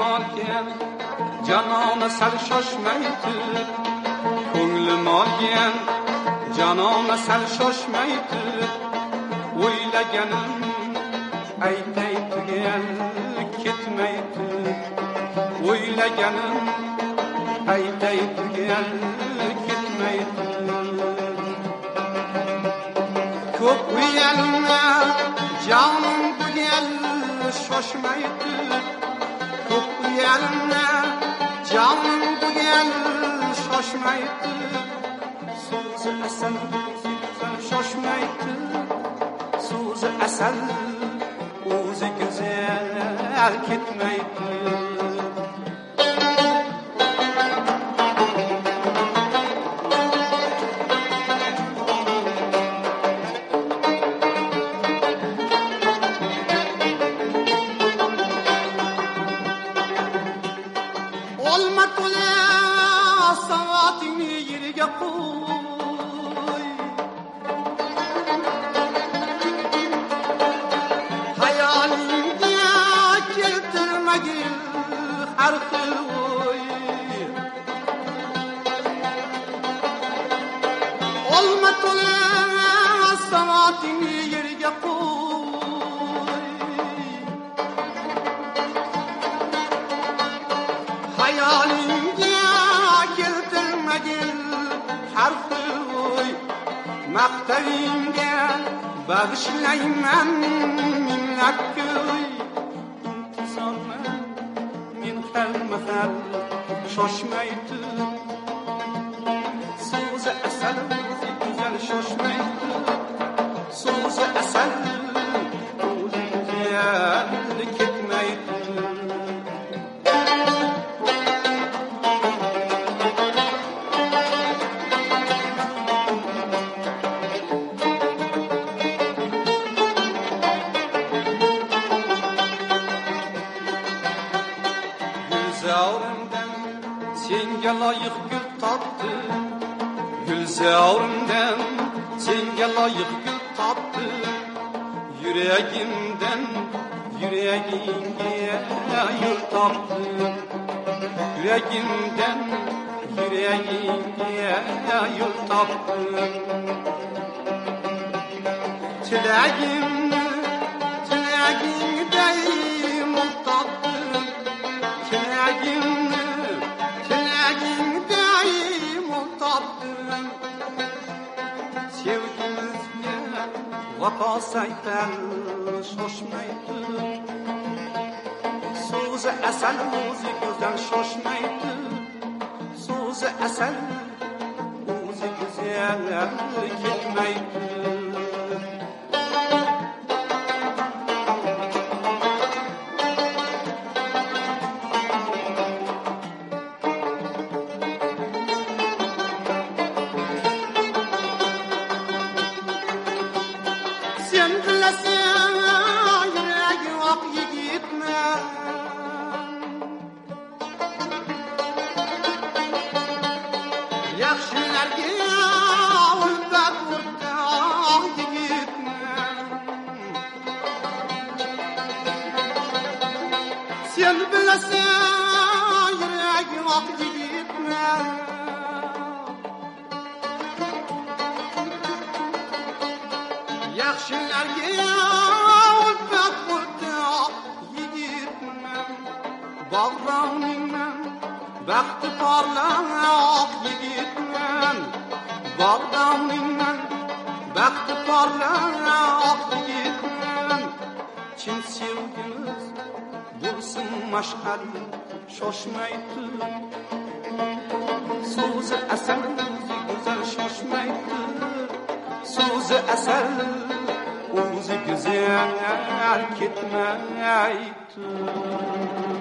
malgen canona sal shoshmaydi ko'ngli malgen canona sal shoshmaydi o'ylaganim aytay tugal ketmaydi o'ylaganim aytay tugal ketmaydi ko'p uyalma jonim bugal shoshmaydi ko'p uyalma jonim bugal shoshmaydi so'zi asal shoshmaydi so'zi asal o'zi go'zal ketmaydi maqtavingga bag'ishlayman minnat ko'y intizorman men har mahal shoshmaydi so'zi asal o'zi go'zal shoshmaydi so'zi asal o'zi go'zal ketmaydi senga loyiq gul topdi gulzorimdan senga loyiq gul topdi yuragimdan yuragingga yo'l topdi yuragimdan yuragingga yo'l topdi tilagimni tilagingday topdi tilagimni sevgimizga vafo saytar shoshmaydi so'zi asal o'zi go'zal shoshmaydi so'zi asal o'zi go'zal ketmaydi sen bilasan yuragi oq yigitman yaxshilarga ulbat o'rtoq yigitman sen bilasan yuragi oq yigitman yaxshilarga ulbat o'rtoq yigitman bog'roningman baxti porloq yigitman bog'roningman baxti porloq yigitman chin sevgimiz bo'lsin mashhad shoshmaydi so'zi asal o'zi go'zal shoshmaydi so'zi asal o'zi go'zal ketmaydi